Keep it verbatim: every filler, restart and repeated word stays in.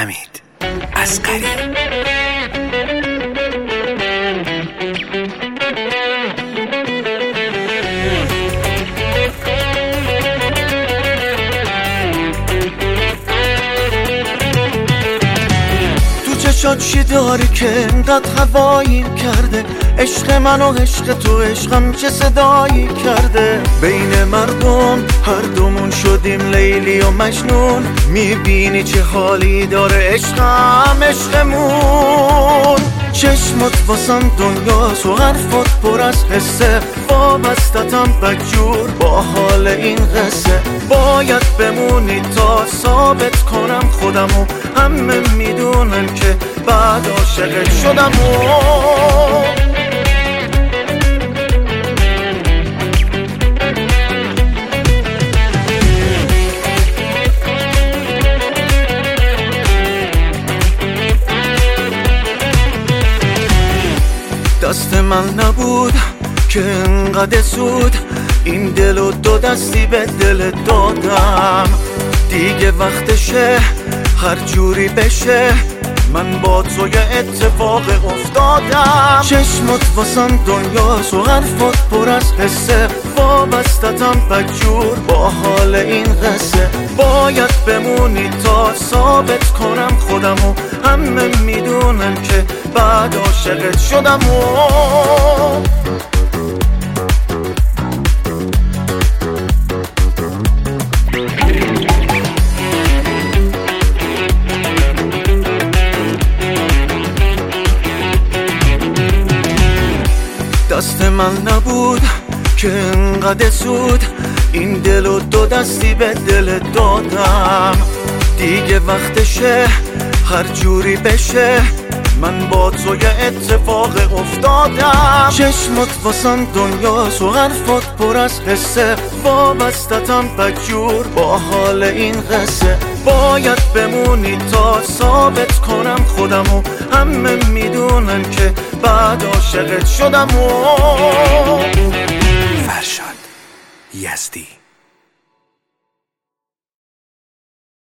حمید اصغری. چشات چی داری که انقدر هواییم کرده؟ عشق من و عشق تو، عشقم چه صدایی کرده؟ بین مردم هر دومون شدیم لیلی و مجنون. میبینی چه حالی داره عشقم عشقمون. چشمت واسم دنیاست و حرفات پر از حسه. وابستتم بدجور با حال این قصه. باید بمونی تا ثابت کنم خودمو. همه میدونن که بعد عاشق شدم و دست من نبود که انقدر زود این دل و دو دستی به دل دادم. دیگه وقتشه هر جوری بشه، من با تو یه اتفاق افتادم. چشمت واسم دنیاست و حرفات پر از حسه. وابستتم بدجور با حال این قصه. باید بمونی تا ثابت کنم خودمو. همه میدونن که بعد عاشقت شدم و دست من نبود که انقدر زود این دل و دو دستی به دل دادم. دیگه وقتشه هر جوری بشه، من با تو یه اتفاق افتادم. چشمت واسم دنیاست و حرفات پر از حسه. وابستتم بدجور با حال این قصه. باید بمونی تا ثابت کنم خودمو. همه میدونن که بعد عاشقت شدم و فرشاد یزدی.